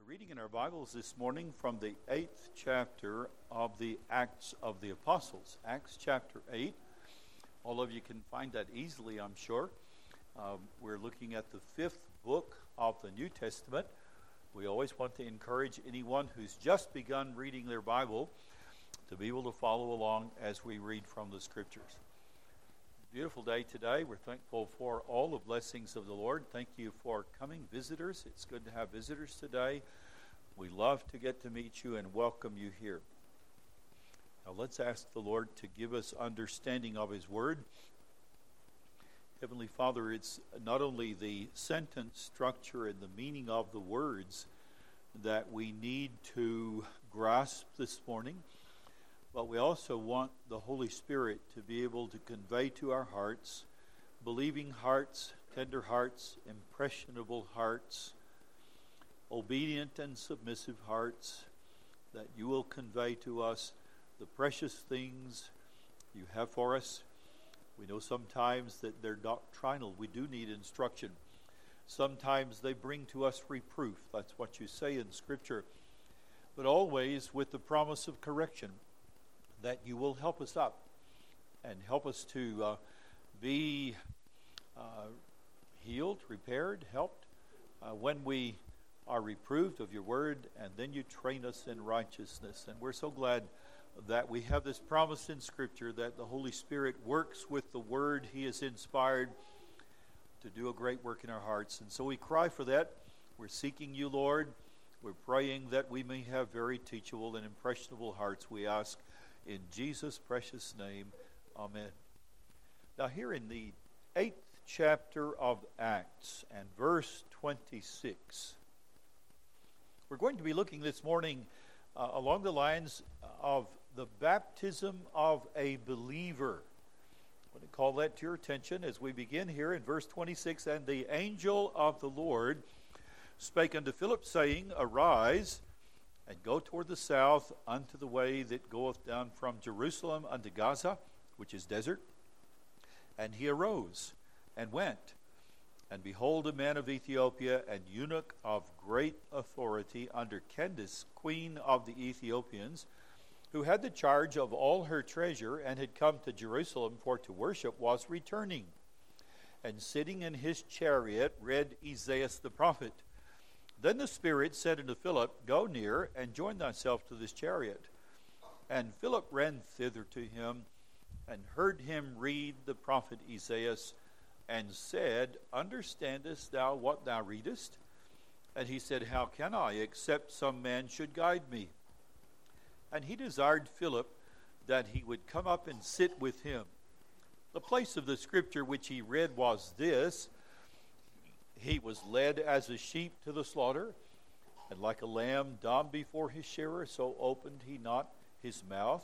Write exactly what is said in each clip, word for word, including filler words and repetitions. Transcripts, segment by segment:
reading in our Bibles this morning from the eighth chapter of the Acts of the Apostles. Acts chapter eight. All of you can find that easily, I'm sure. Um, we're looking at the fifth book of the New Testament. We always want to encourage anyone who's just begun reading their Bible to be able to follow along as we read from the Scriptures. Beautiful day today. We're thankful for all the blessings of the Lord. Thank you for coming, visitors. It's good to have visitors today. We love to get to meet you and welcome you here. Now let's ask the Lord to give us understanding of His Word. Heavenly Father, it's not only the sentence structure and the meaning of the words that we need to grasp this morning, but we also want the Holy Spirit to be able to convey to our hearts, believing hearts, tender hearts, impressionable hearts, obedient and submissive hearts, that you will convey to us the precious things you have for us. We know sometimes that they're doctrinal. We do need instruction. Sometimes they bring to us reproof. That's what you say in Scripture. But always with the promise of correction, that you will help us up and help us to uh, be uh, healed, repaired, helped uh, when we are reproved of your word, and then you train us in righteousness. And we're so glad that we have this promise in Scripture that the Holy Spirit works with the word He has inspired to do a great work in our hearts. And so we cry for that. We're seeking you, Lord. We're praying that we may have very teachable and impressionable hearts, we ask in Jesus' precious name. Amen. Now here in the eighth chapter of Acts and verse twenty-six, we're going to be looking this morning uh, along the lines of the baptism of a believer. I want to call that to your attention as we begin here in verse twenty-six. And the angel of the Lord spake unto Philip, saying, Arise, and go toward the south unto the way that goeth down from Jerusalem unto Gaza, which is desert. And he arose and went. And behold, a man of Ethiopia, an eunuch of great authority under Candace, queen of the Ethiopians, who had the charge of all her treasure, and had come to Jerusalem for to worship, was returning. And sitting in his chariot read Isaiah the prophet. Then the Spirit said unto Philip, Go near, and join thyself to this chariot. And Philip ran thither to him, and heard him read the prophet Isaiah, and said, Understandest thou what thou readest? And he said, How can I, except some man should guide me? And he desired Philip that he would come up and sit with him. The place of the scripture which he read was this: He was led as a sheep to the slaughter, and like a lamb dumb before his shearer, so opened he not his mouth.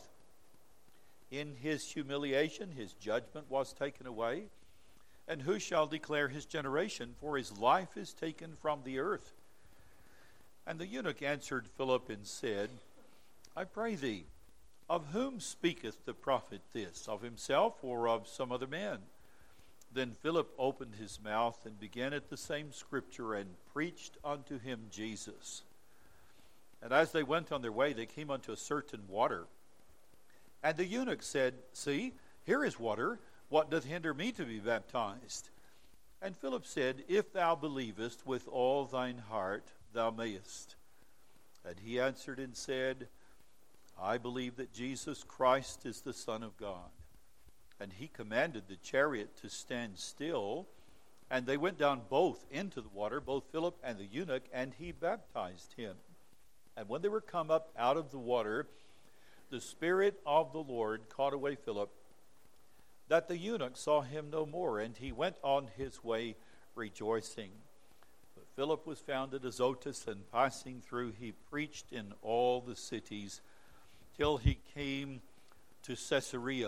In his humiliation his judgment was taken away. And who shall declare his generation? For his life is taken from the earth. And the eunuch answered Philip and said, I pray thee, of whom speaketh the prophet this? Of himself or of some other man? Then Philip opened his mouth and began at the same scripture and preached unto him Jesus. And as they went on their way, they came unto a certain water. And the eunuch said, See, here is water. What doth hinder me to be baptized? And Philip said, If thou believest with all thine heart, thou mayest. And he answered and said, I believe that Jesus Christ is the Son of God. And he commanded the chariot to stand still, and they went down both into the water, both Philip and the eunuch, and he baptized him. And when they were come up out of the water, the Spirit of the Lord caught away Philip, that the eunuch saw him no more, and he went on his way rejoicing. But Philip was found at Azotus, and passing through, he preached in all the cities, till he came to Caesarea.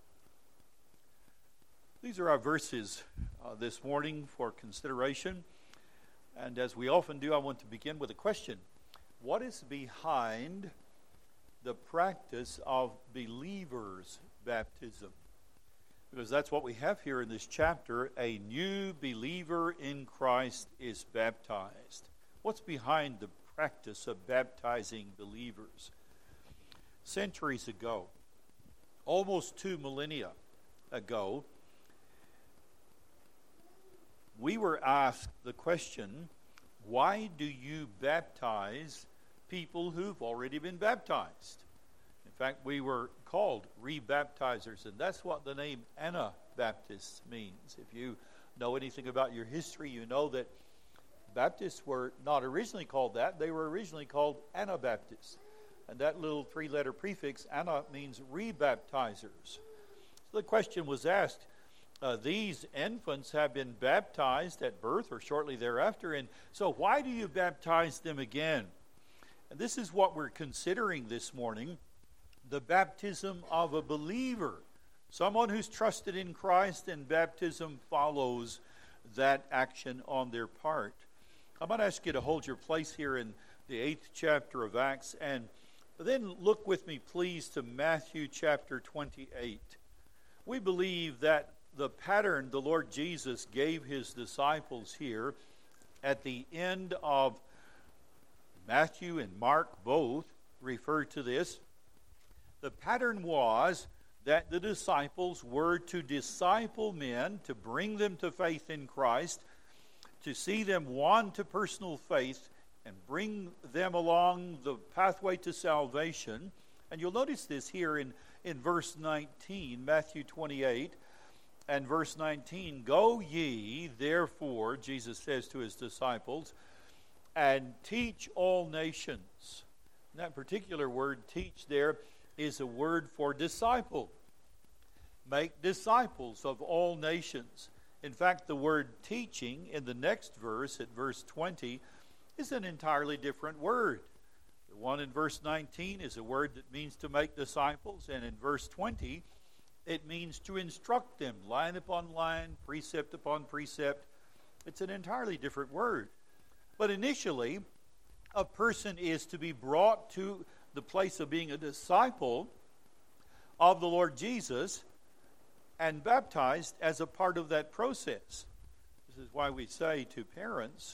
These are our verses uh, this morning for consideration. And as we often do, I want to begin with a question. What is behind the practice of believers' baptism? Because that's what we have here in this chapter. A new believer in Christ is baptized. What's behind the practice of baptizing believers. Centuries ago, almost two millennia ago, we were asked the question, why do you baptize people who've already been baptized? In fact, we were called rebaptizers, and that's what the name Anabaptists means. If you know anything about your history, you know that Baptists were not originally called that. They were originally called Anabaptists. And that little three-letter prefix, Ana, means rebaptizers. So the question was asked, uh, these infants have been baptized at birth or shortly thereafter, and so why do you baptize them again? And this is what we're considering this morning, the baptism of a believer, someone who's trusted in Christ, and baptism follows that action on their part. I'm going to ask you to hold your place here in the eighth chapter of Acts, and then look with me, please, to Matthew chapter twenty-eight. We believe that the pattern the Lord Jesus gave his disciples here at the end of Matthew and Mark both refer to this. The pattern was that the disciples were to disciple men, to bring them to faith in Christ, to see them won to personal faith, and bring them along the pathway to salvation. And you'll notice this here in, in verse nineteen, Matthew twenty-eight, and verse nineteen, "Go ye, therefore," Jesus says to his disciples, "and teach all nations." And that particular word, teach, there is a word for disciple. Make disciples of all nations. In fact, the word teaching in the next verse, at verse twenty, is an entirely different word. The one in verse nineteen is a word that means to make disciples, and in verse twenty, it means to instruct them, line upon line, precept upon precept. It's an entirely different word. But initially, a person is to be brought to the place of being a disciple of the Lord Jesus and baptized as a part of that process. This is why we say to parents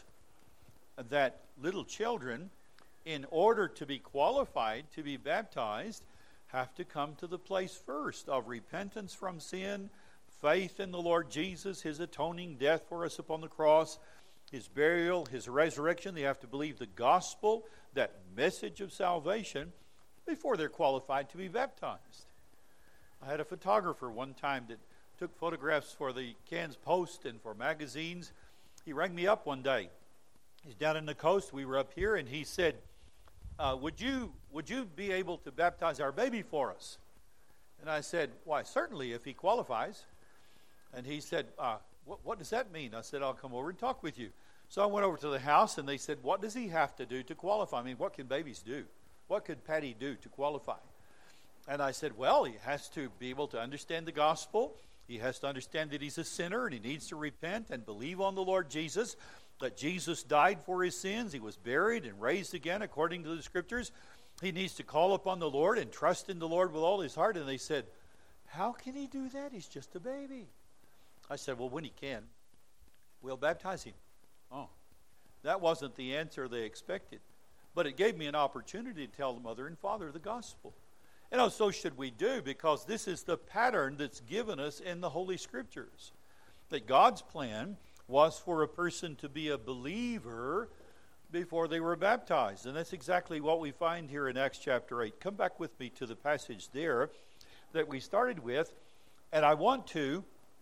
that little children, in order to be qualified to be baptized, have to come to the place first of repentance from sin, faith in the Lord Jesus, his atoning death for us upon the cross, his burial, his resurrection. They have to believe the gospel, that message of salvation, before they're qualified to be baptized. I had a photographer one time that took photographs for the Cairns Post and for magazines. He rang me up one day. He's down in the coast. We were up here, and he said, uh, would you would you be able to baptize our baby for us? And I said, why, certainly, if he qualifies. And he said, uh, what, what does that mean? I said, I'll come over and talk with you. So I went over to the house, and they said, what does he have to do to qualify? I mean, what can babies do? What could Patty do to qualify? And I said, well, he has to be able to understand the gospel. He has to understand that he's a sinner, and he needs to repent and believe on the Lord Jesus, that Jesus died for his sins. He was buried and raised again according to the Scriptures. He needs to call upon the Lord and trust in the Lord with all his heart. And they said, how can he do that? He's just a baby. I said, well, when he can, we'll baptize him. Oh, that wasn't the answer they expected. But it gave me an opportunity to tell the mother and father the gospel. You know, so should we do, because this is the pattern that's given us in the Holy Scriptures. That God's plan was for a person to be a believer before they were baptized. And that's exactly what we find here in Acts chapter eight. Come back with me to the passage there that we started with. And I want to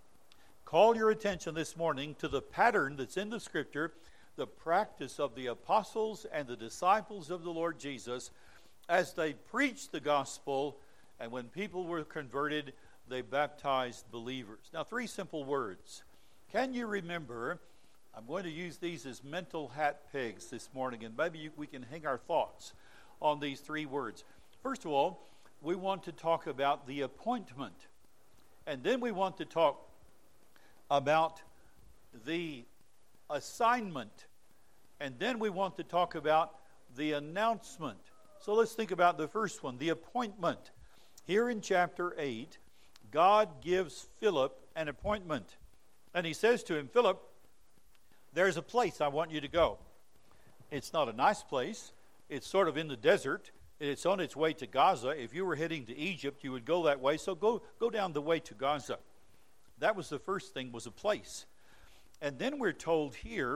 call your attention this morning to the pattern that's in the Scripture, the practice of the apostles and the disciples of the Lord Jesus as they preached the gospel, and when people were converted, they baptized believers. Now, three simple words. Can you remember? I'm going to use these as mental hat pegs this morning, and maybe you, we can hang our thoughts on these three words. First of all, we want to talk about the appointment, and then we want to talk about the assignment, and then we want to talk about the announcement. So let's think about the first one, the appointment. Here in chapter eight, God gives Philip an appointment. And he says to him, Philip, there's a place I want you to go. It's not a nice place. It's sort of in the desert. It's on its way to Gaza. If you were heading to Egypt, you would go that way. So go, go down the way to Gaza. That was the first thing, was a place. And then we're told here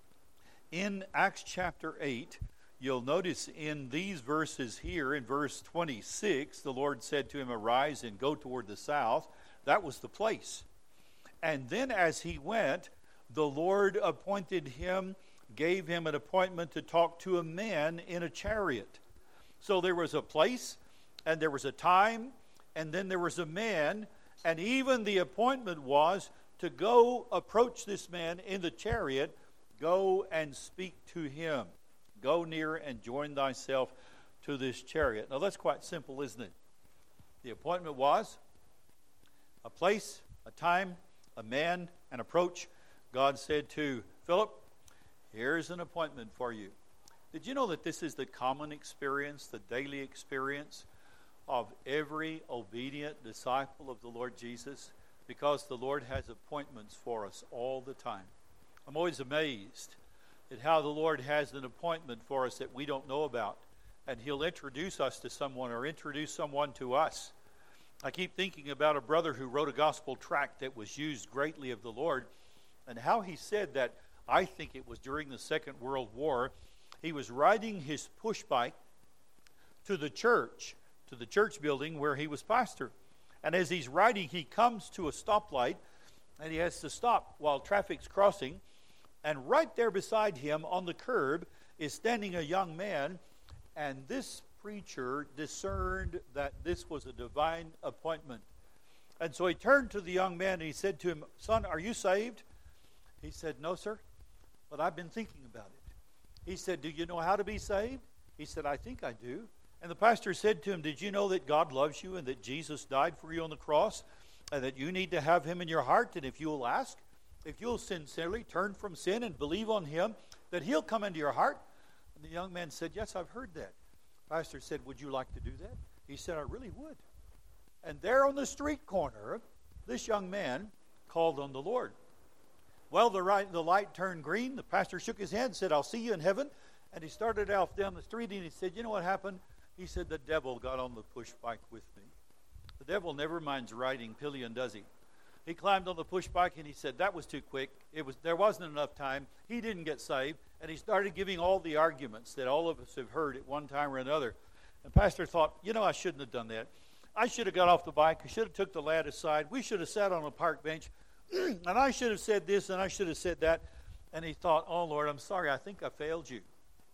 in Acts chapter eight, you'll notice in these verses here, in verse twenty-six, the Lord said to him, "Arise and go toward the south." That was the place. And then as he went, the Lord appointed him, gave him an appointment to talk to a man in a chariot. So there was a place, and there was a time, and then there was a man, and even the appointment was to go approach this man in the chariot, go and speak to him. Go near and join thyself to this chariot. Now that's quite simple, isn't it? The appointment was a place, a time, a man, an approach. God said to Philip, "Here's an appointment for you." Did you know that this is the common experience, the daily experience of every obedient disciple of the Lord Jesus? Because the Lord has appointments for us all the time. I'm always amazed at how the Lord has an appointment for us that we don't know about. And He'll introduce us to someone or introduce someone to us. I keep thinking about a brother who wrote a gospel tract that was used greatly of the Lord, and how he said that, I think it was during the Second World War, he was riding his push bike to the church, to the church building where he was pastor. And as he's riding, he comes to a stoplight, and he has to stop while traffic's crossing. And right there beside him on the curb is standing a young man, and this preacher discerned that this was a divine appointment. And so he turned to the young man and he said to him, "Son, are you saved?" He said, "No, sir, but I've been thinking about it." He said, "Do you know how to be saved?" He said, "I think I do." And the pastor said to him, "Did you know that God loves you and that Jesus died for you on the cross and that you need to have Him in your heart? And if you will ask, if you'll sincerely turn from sin and believe on Him, that He'll come into your heart?" And the young man said, "Yes, I've heard that." The pastor said, "Would you like to do that?" He said, "I really would." And there on the street corner, this young man called on the Lord. Well, the, right, the light turned green. The pastor shook his hand and said, "I'll see you in heaven." And he started off down the street and he said, "You know what happened?" He said, "The devil got on the push bike with me." The devil never minds riding pillion, does he? He climbed on the push bike and he said, "That was too quick. It was there wasn't enough time." He didn't get saved. And he started giving all the arguments that all of us have heard at one time or another. And pastor thought, you know, I shouldn't have done that. I should have got off the bike. I should have took the lad aside. We should have sat on a park bench. And I should have said this and I should have said that. And he thought, "Oh, Lord, I'm sorry. I think I failed you."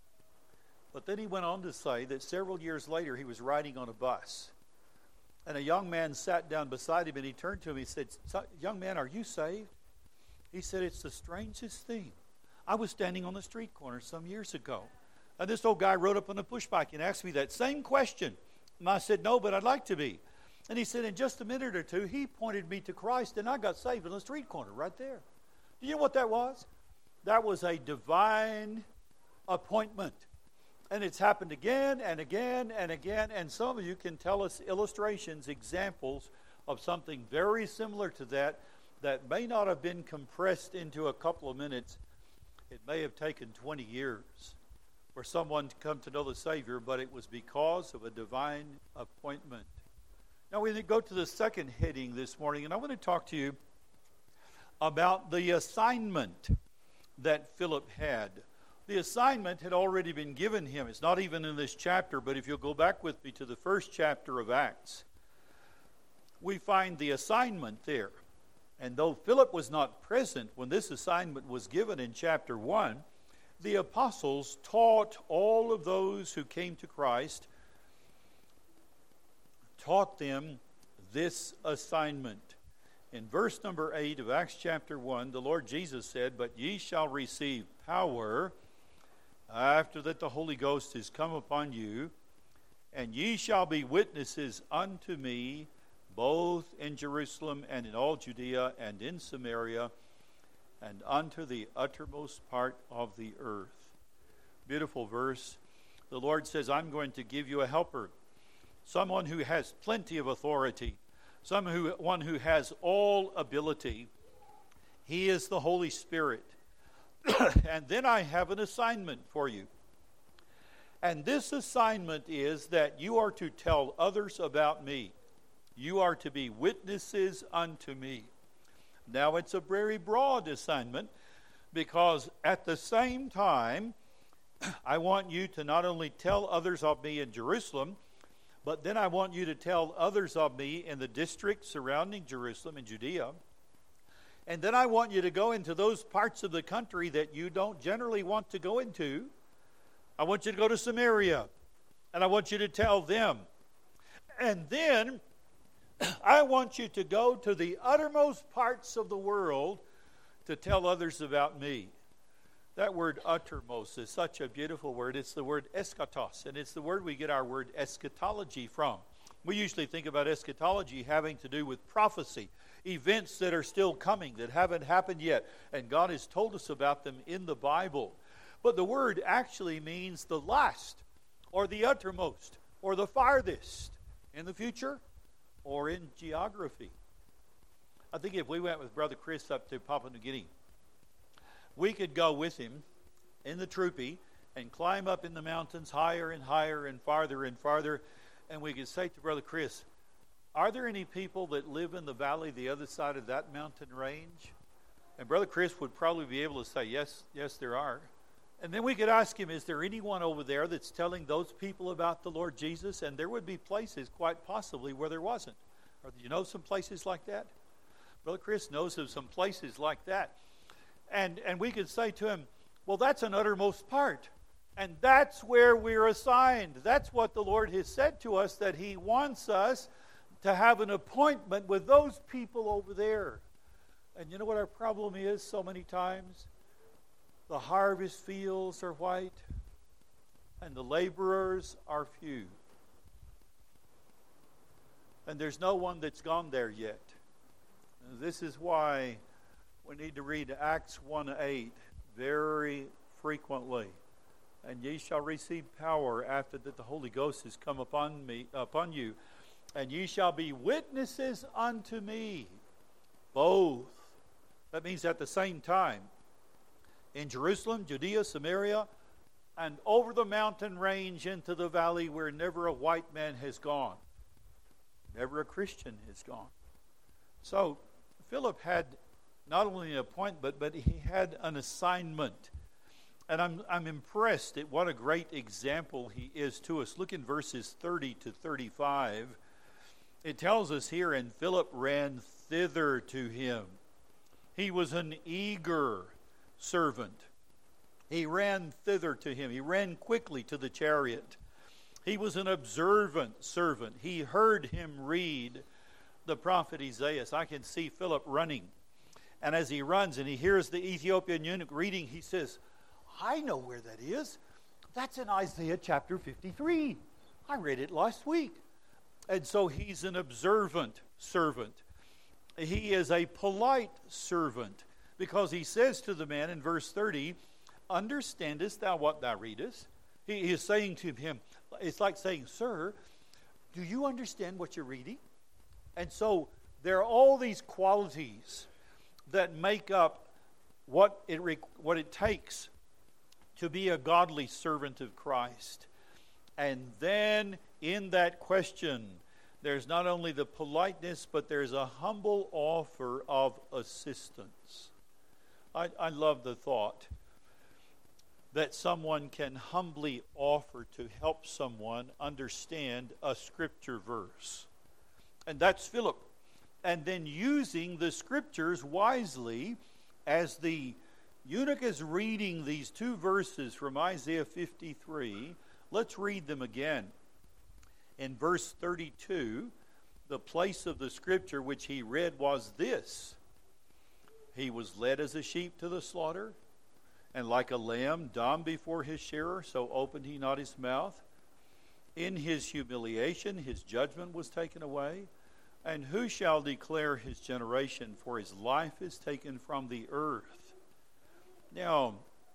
But then he went on to say that several years later he was riding on a bus. And a young man sat down beside him and he turned to him and he said, "Young man, are you saved?" He said, "It's the strangest thing. I was standing on the street corner some years ago. And this old guy rode up on a push bike and asked me that same question. And I said, 'No, but I'd like to be.' And he said, in just a minute or two, he pointed me to Christ and I got saved on the street corner right there." Do you know what that was? That was a divine appointment. And it's happened again and again and again. And some of you can tell us illustrations, examples of something very similar to that, that may not have been compressed into a couple of minutes. It may have taken twenty years for someone to come to know the Savior, but it was because of a divine appointment. Now we go to the second heading this morning, and I want to talk to you about the assignment that Philip had. The assignment had already been given him. It's not even in this chapter, but if you'll go back with me to the first chapter of Acts, we find the assignment there. And though Philip was not present when this assignment was given in chapter one, the apostles taught all of those who came to Christ, taught them this assignment. In verse number eight of Acts chapter one, the Lord Jesus said, "But ye shall receive power after that the Holy Ghost is come upon you, and ye shall be witnesses unto me, both in Jerusalem and in all Judea and in Samaria, and unto the uttermost part of the earth." Beautiful verse. The Lord says, "I'm going to give you a helper, someone who has plenty of authority, someone who, one who has all ability. He is the Holy Spirit. And then I have an assignment for you. And this assignment is that you are to tell others about me. You are to be witnesses unto me. Now, it's a very broad assignment, because at the same time, I want you to not only tell others of me in Jerusalem, but then I want you to tell others of me in the district surrounding Jerusalem in Judea. And then I want you to go into those parts of the country that you don't generally want to go into. I want you to go to Samaria, and I want you to tell them. And then I want you to go to the uttermost parts of the world to tell others about me. That word uttermost is such a beautiful word. It's the word eschatos, and it's the word we get our word eschatology from. We usually think about eschatology having to do with prophecy, events that are still coming, that haven't happened yet, and God has told us about them in the Bible. But the word actually means the last, or the uttermost, or the farthest, in the future, or in geography. I think if we went with Brother Chris up to Papua New Guinea, we could go with him in the troopy and climb up in the mountains higher and higher and farther and farther, and we could say to Brother Chris, are there any people that live in the valley the other side of that mountain range? And Brother Chris would probably be able to say, yes, yes, there are. And then we could ask him, is there anyone over there that's telling those people about the Lord Jesus? And there would be places, quite possibly, where there wasn't. Or do you know some places like that? Brother Chris knows of some places like that. And and we could say to him, well, that's an uttermost part. And that's where we're assigned. That's what the Lord has said to us, that He wants us to have an appointment with those people over there. And you know what our problem is so many times? The harvest fields are white, and the laborers are few. And there's no one that's gone there yet. And this is why we need to read Acts one eight very frequently. And ye shall receive power after that the Holy Ghost has come upon me, upon you, and ye shall be witnesses unto me. Both. That means at the same time. In Jerusalem, Judea, Samaria, and over the mountain range into the valley where never a white man has gone. Never a Christian has gone. So, Philip had not only an appointment, but he had an assignment. And I'm I'm impressed at what a great example he is to us. Look in verses thirty to thirty-five. It tells us here, and Philip ran thither to him. He was an eager servant. He ran thither to him. He ran quickly to the chariot. He was an observant servant. He heard him read the prophet Isaiah. I can see Philip running. And as he runs and he hears the Ethiopian eunuch reading, he says, I know where that is. That's in Isaiah chapter fifty-three. I read it last week. And so he's an observant servant. He is a polite servant, because he says to the man in verse thirty, understandest thou what thou readest? He, he is saying to him, it's like saying, sir, do you understand what you're reading? And so there are all these qualities that make up what it what it takes to be a godly servant of Christ. And then in that question, there's not only the politeness, but there's a humble offer of assistance. I, I love the thought that someone can humbly offer to help someone understand a scripture verse. And that's Philip. And then using the scriptures wisely, as the eunuch is reading these two verses from Isaiah fifty-three, let's read them again. In verse thirty-two, the place of the scripture which he read was this: He was led as a sheep to the slaughter, and like a lamb dumb before his shearer, so opened he not his mouth. In his humiliation his judgment was taken away. And who shall declare his generation? For his life is taken from the earth. Now,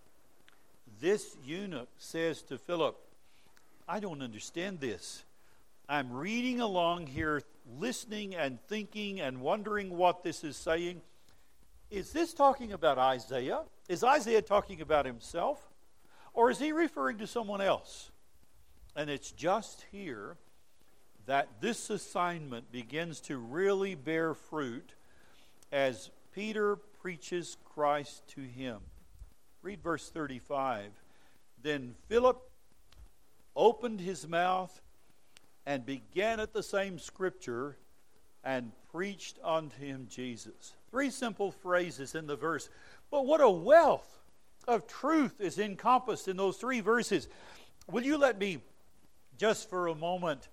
this eunuch says to Philip, I don't understand this. I'm reading along here, listening and thinking and wondering what this is saying. Is this talking about Isaiah? Is Isaiah talking about himself, or is he referring to someone else? And it's just here that this assignment begins to really bear fruit as Peter preaches Christ to him. Read verse thirty-five. Then Philip opened his mouth and began at the same scripture and preached unto him Jesus. Three simple phrases in the verse, but what a wealth of truth is encompassed in those three verses. Will you let me just for a moment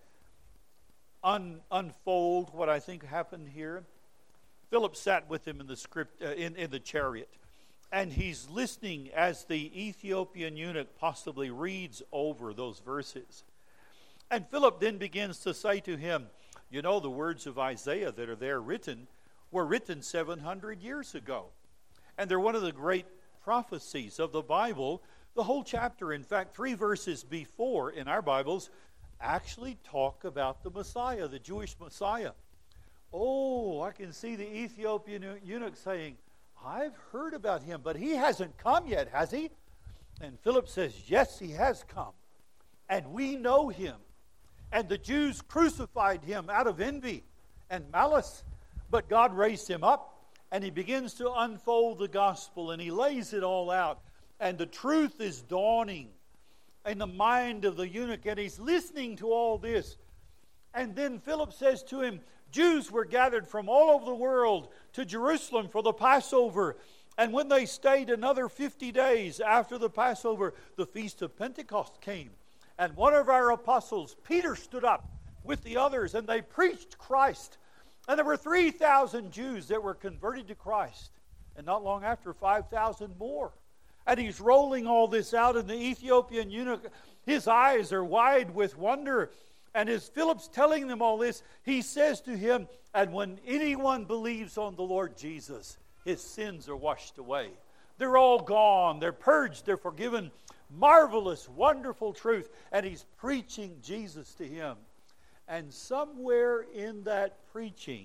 un- unfold what I think happened here? Philip sat with him in the script uh, in, in the chariot, and he's listening as the Ethiopian eunuch possibly reads over those verses. And Philip then begins to say to him, you know, the words of Isaiah that are there written were written seven hundred years ago. And they're one of the great prophecies of the Bible. The whole chapter, in fact, three verses before in our Bibles, actually talk about the Messiah, the Jewish Messiah. Oh, I can see the Ethiopian eunuch saying, I've heard about him, but he hasn't come yet, has he? And Philip says, yes, he has come. And we know him. And the Jews crucified him out of envy and malice. But God raised him up, and he begins to unfold the gospel, and he lays it all out. And the truth is dawning in the mind of the eunuch, and he's listening to all this. And then Philip says to him, Jews were gathered from all over the world to Jerusalem for the Passover. And when they stayed another fifty days after the Passover, the Feast of Pentecost came. And one of our apostles, Peter, stood up with the others, and they preached Christ. And there were three thousand Jews that were converted to Christ. And not long after, five thousand more. And he's rolling all this out, and the Ethiopian eunuch, his eyes are wide with wonder. And as Philip's telling them all this, he says to him, and when anyone believes on the Lord Jesus, his sins are washed away. They're all gone. They're purged. They're forgiven. Marvelous, wonderful truth. And he's preaching Jesus to him. And somewhere in that preaching,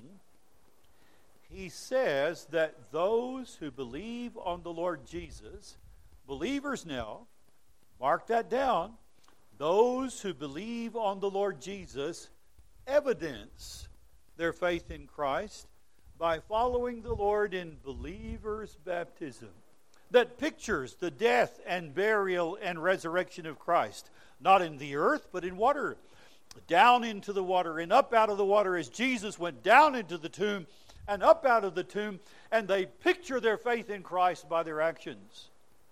he says that those who believe on the Lord Jesus, believers now, mark that down, those who believe on the Lord Jesus evidence their faith in Christ by following the Lord in believers' baptism that pictures the death and burial and resurrection of Christ, not in the earth, but in water, down into the water and up out of the water as Jesus went down into the tomb and up out of the tomb, and they picture their faith in Christ by their actions.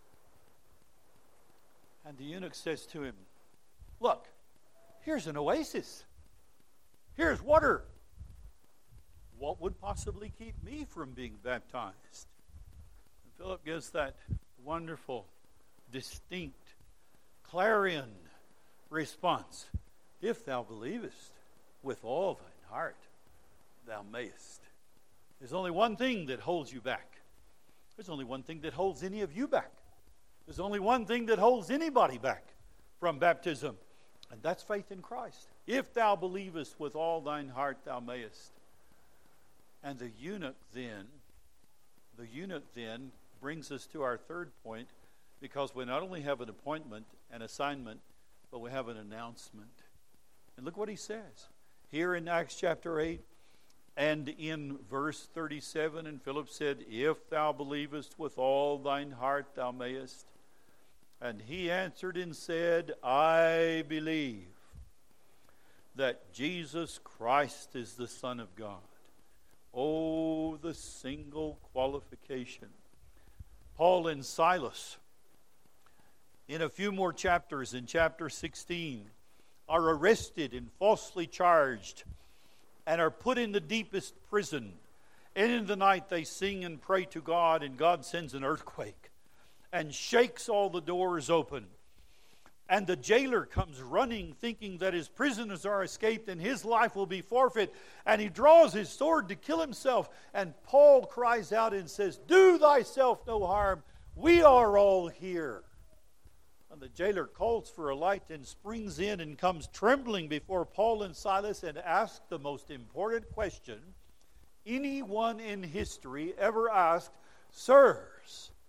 And the eunuch says to him, look, here's an oasis. Here's water. What would possibly keep me from being baptized? And Philip gives that wonderful, distinct, clarion response. If thou believest with all thine heart, thou mayest. There's only one thing that holds you back. There's only one thing that holds any of you back. There's only one thing that holds anybody back from baptism, and that's faith in Christ. If thou believest with all thine heart, thou mayest. And the eunuch then, the eunuch then brings us to our third point, because we not only have an appointment, an assignment, but we have an announcement. And look what he says here in Acts chapter eight and in verse thirty-seven. And Philip said, if thou believest with all thine heart, thou mayest. And he answered and said, I believe that Jesus Christ is the Son of God. Oh, the single qualification. Paul and Silas, in a few more chapters, in chapter sixteen, are arrested and falsely charged and are put in the deepest prison. And in the night they sing and pray to God, and God sends an earthquake and shakes all the doors open. And the jailer comes running, thinking that his prisoners are escaped and his life will be forfeit. And he draws his sword to kill himself. And Paul cries out and says, do thyself no harm. We are all here. And the jailer calls for a light and springs in and comes trembling before Paul and Silas and asks the most important question anyone in history ever asked. Sirs,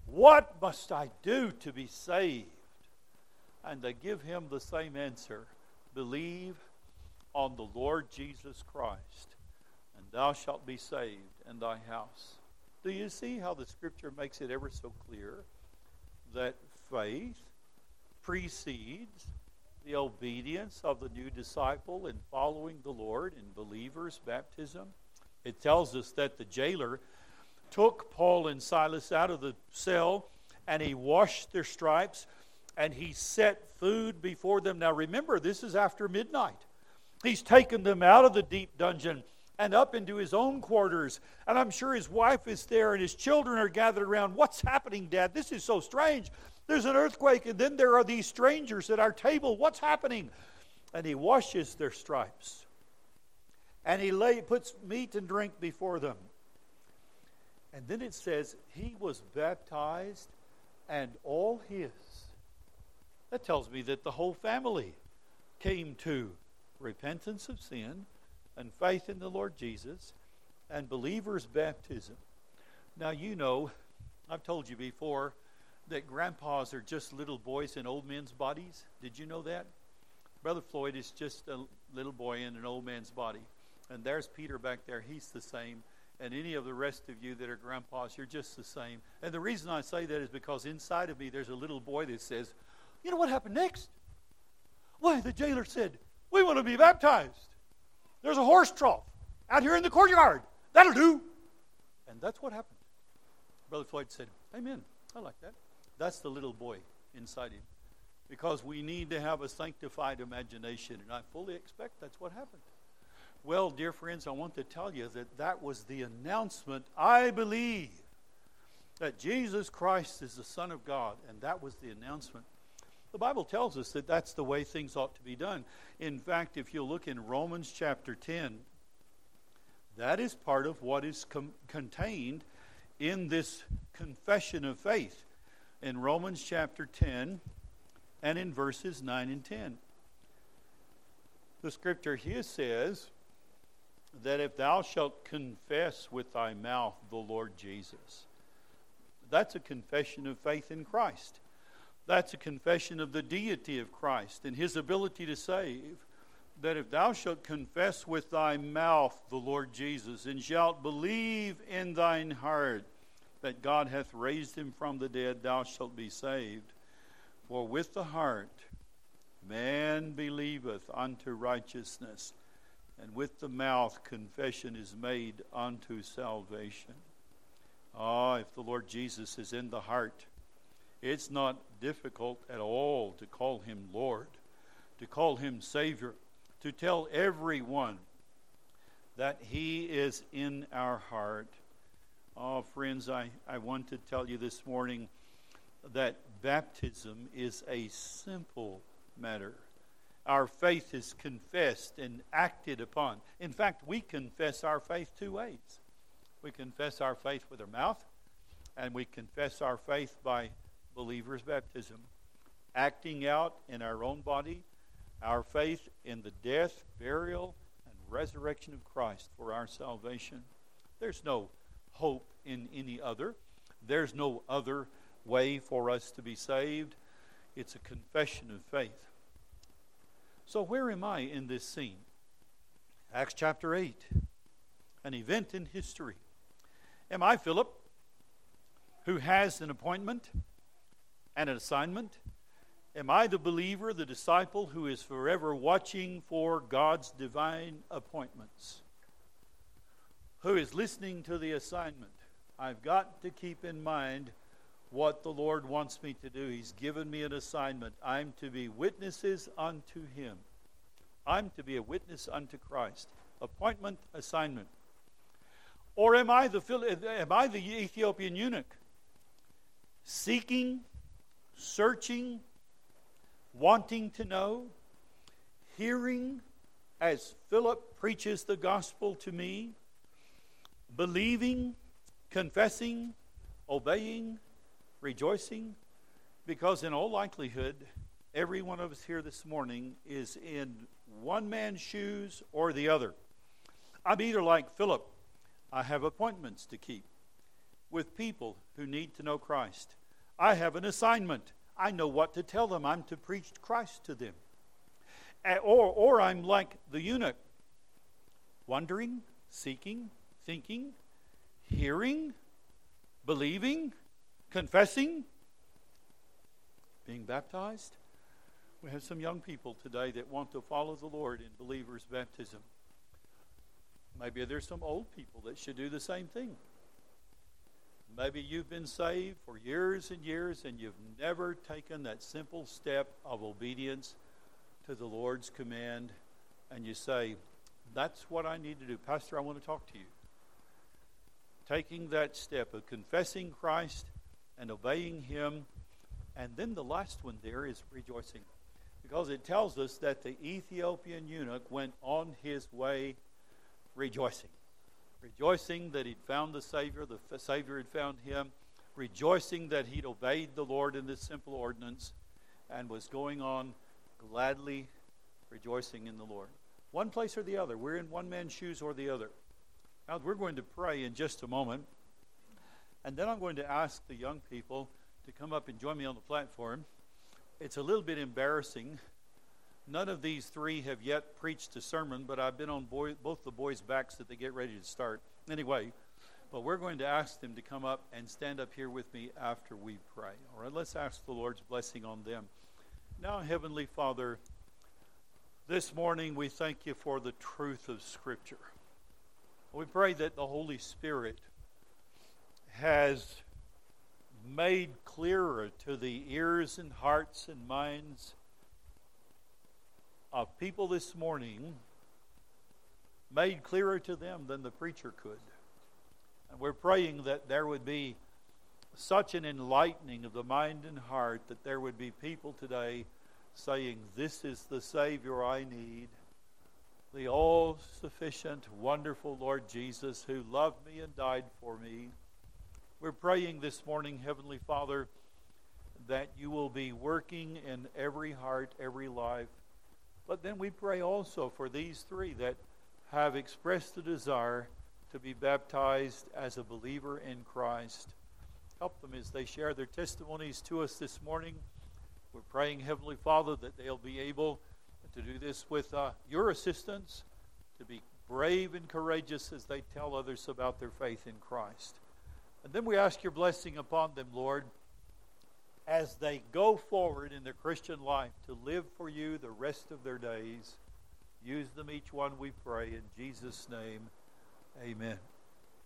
"What must I do to be saved?" And they give him the same answer: "Believe on the Lord Jesus Christ, and thou shalt be saved in thy house." Do you see how the Scripture makes it ever so clear that faith precedes the obedience of the new disciple in following the Lord in believers' baptism? It tells us that the jailer took Paul and Silas out of the cell, and he washed their stripes, and he set food before them. Now remember, this is after midnight. He's taken them out of the deep dungeon and up into his own quarters. And I'm sure his wife is there and his children are gathered around. "What's happening, Dad? This is so strange. There's an earthquake, and then there are these strangers at our table. What's happening?" And he washes their stripes. And he lay, puts meat and drink before them. And then it says, he was baptized and all his. That tells me that the whole family came to repentance of sin and faith in the Lord Jesus and believers' baptism. Now, you know, I've told you before that grandpas are just little boys in old men's bodies. Did you know that? Brother Floyd is just a little boy in an old man's body. And there's Peter back there. He's the same. And any of the rest of you that are grandpas, you're just the same. And the reason I say that is because inside of me there's a little boy that says, "You know what happened next? Why, the jailer said, 'We want to be baptized. There's a horse trough out here in the courtyard. That'll do.'" And that's what happened. Brother Floyd said, "Amen. I like that." That's the little boy inside him. Because we need to have a sanctified imagination, and I fully expect that's what happened. Well, dear friends, I want to tell you that that was the announcement. I believe that Jesus Christ is the Son of God, and that was the announcement. The Bible tells us that that's the way things ought to be done. In fact, if you look in Romans chapter ten, that is part of what is com- contained in this confession of faith. In Romans chapter ten and in verses nine and ten. The scripture here says that if thou shalt confess with thy mouth the Lord Jesus, that's a confession of faith in Christ. That's a confession of the deity of Christ and his ability to save. That if thou shalt confess with thy mouth the Lord Jesus, and shalt believe in thine heart that God hath raised him from the dead, thou shalt be saved. For with the heart man believeth unto righteousness, and with the mouth confession is made unto salvation. Ah, if the Lord Jesus is in the heart, it's not difficult at all to call him Lord, to call him Savior, to tell everyone that he is in our heart. Oh, friends, I, I want to tell you this morning that baptism is a simple matter. Our faith is confessed and acted upon. In fact, we confess our faith two ways. We confess our faith with our mouth, and we confess our faith by believers' baptism, acting out in our own body our faith in the death, burial, and resurrection of Christ for our salvation. There's no hope in any other. There's no other way for us to be saved. It's a confession of faith. So where am I in this scene? Acts chapter eight, an event in history. Am I Philip, who has an appointment and an assignment? Am I the believer, the disciple, who is forever watching for God's divine appointments? Who is listening to the assignment? I've got to keep in mind what the Lord wants me to do. He's given me an assignment. I'm to be witnesses unto him. I'm to be a witness unto Christ. Appointment, assignment. Or am I the am I the Ethiopian eunuch? Seeking, searching, wanting to know, hearing as Philip preaches the gospel to me, believing, confessing, obeying, rejoicing, because in all likelihood, every one of us here this morning is in one man's shoes or the other. I'm either like Philip, I have appointments to keep. with people who need to know Christ. I have an assignment. I know what to tell them. I'm to preach Christ to them. Or, or I'm like the eunuch, wondering, seeking, thinking, hearing, believing, confessing, being baptized. We have some young people today that want to follow the Lord in believers' baptism. Maybe there's some old people that should do the same thing. Maybe you've been saved for years and years and you've never taken that simple step of obedience to the Lord's command, and you say, that's what I need to do. Pastor, I want to talk to you. Taking that step of confessing Christ and obeying Him. And then the last one there is rejoicing. Because it tells us that the Ethiopian eunuch went on his way rejoicing. Rejoicing that he'd found the Savior, the Savior had found him. Rejoicing that he'd obeyed the Lord in this simple ordinance and was going on gladly rejoicing in the Lord. One place or the other. We're in one man's shoes or the other. Now, we're going to pray in just a moment. And then I'm going to ask the young people to come up and join me on the platform. It's a little bit embarrassing. None of these three have yet preached a sermon, but I've been on boy, both the boys' backs that they get ready to start. Anyway, but we're going to ask them to come up and stand up here with me after we pray. All right, let's ask the Lord's blessing on them. Now, Heavenly Father, this morning we thank you for the truth of Scripture. We pray that the Holy Spirit has made clearer to the ears and hearts and minds of people this morning, made clearer to them than the preacher could. And we're praying that there would be such an enlightening of the mind and heart that there would be people today saying, this is the Savior I need, the all-sufficient, wonderful Lord Jesus who loved me and died for me. We're praying this morning, Heavenly Father, that you will be working in every heart, every life. But then we pray also for these three that have expressed the desire to be baptized as a believer in Christ. Help them as they share their testimonies to us this morning. We're praying, Heavenly Father, that they'll be able to do this with uh, your assistance, to be brave and courageous as they tell others about their faith in Christ. And then we ask your blessing upon them, Lord, as they go forward in their Christian life to live for you the rest of their days. Use them each one, we pray, in Jesus' name. Amen.